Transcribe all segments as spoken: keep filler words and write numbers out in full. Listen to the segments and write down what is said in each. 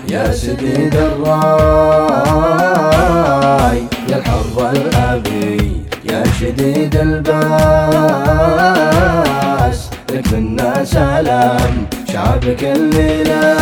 يا سديد الراي يا الحر الأبي يا شديد الباس، لك منا سلام شعبك اللي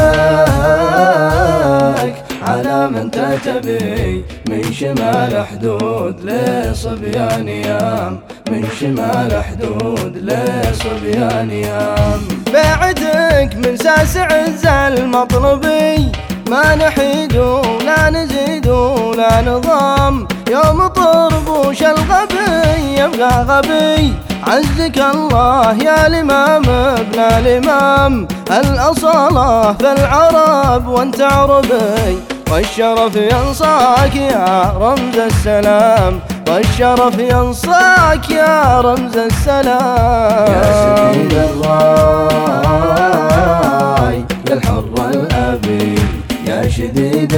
لك على من تتبي من شمال حدود لصبيان يام، من شمال حدود لصبيان يام. بعدك من ساس عز المطلبي ما نحيد ولا نزيد ولا نظام، يوم طربوش الغبي يبقى غبي. عزك الله يا الإمام ابن الإمام، الأصالة في العرب وانت عربي، والشرف ينصاك يا رمز السلام، والشرف ينصاك يا رمز السلام. يا سديد الراي يا الحر الأبي يا شديد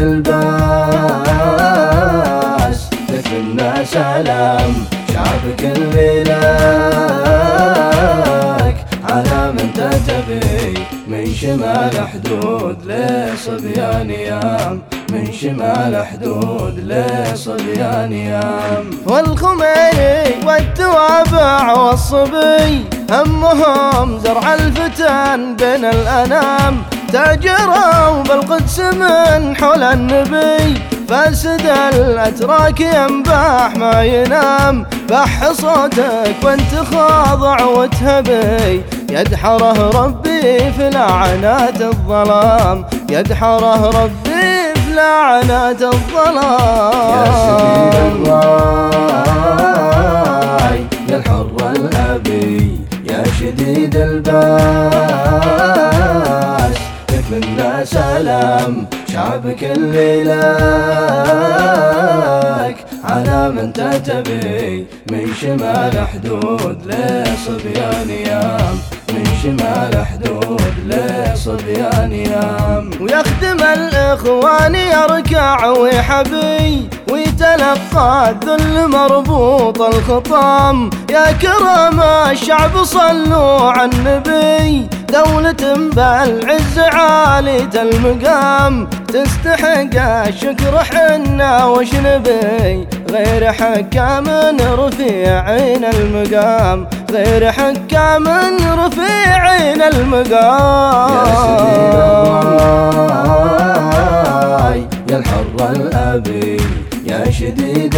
الباس، لك منا سلام شعبك اللي لك على من تتبي من شمال حدود لصبيان يام، من شمال حدود لصبيان يام. والخميني والتوابع والصبي همهم زرع الفتن بين الأنام، تاجروا بالقدس من حول النبي، فاسد الأتراك ينباح ما ينام. بح صوتك وانت خاضع وتهبي، يدحره ربي في لعنات الظلام، يدحره ربي في لعنات الظلام. يا سديد الراي يا الحر الأبي يا شديد الباس، لك منا سلام شعبك اللي لك على من تتبي من شمال حدود لصبيان يام، من شمال حدود لصبيان يام. ويخدم الإخوان يركع ويحبي، ويتلقى الذل مربوط الخطام. يا كرام الشعب صلوا على النبي، دولة بالعز عالية المقام، تستحق الشكر حنا وش نبي، غير حكام رفيعين المقام، غير حكام رفيعين المقام. يا سديد الراي يا الحر الأبي يا شديد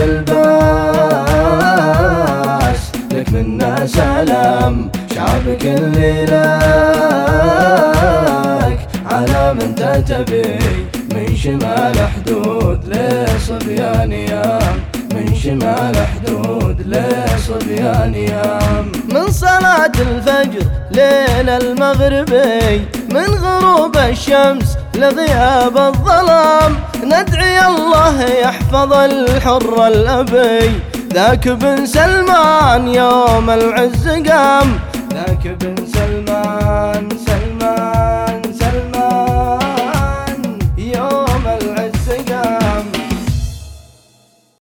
الباس، لك منا سلام شعبك اللي لك على من تتبي من شمال حدود لصبيان يام، من شمال حدود لصبيان يام. من صلاة الفجر ليل المغربي، من غروب الشمس لغياب الظلام، ندعي الله يحفظ الحر الأبي، ذاك بن سلمان يوم العز قام، ذاك بن سلمان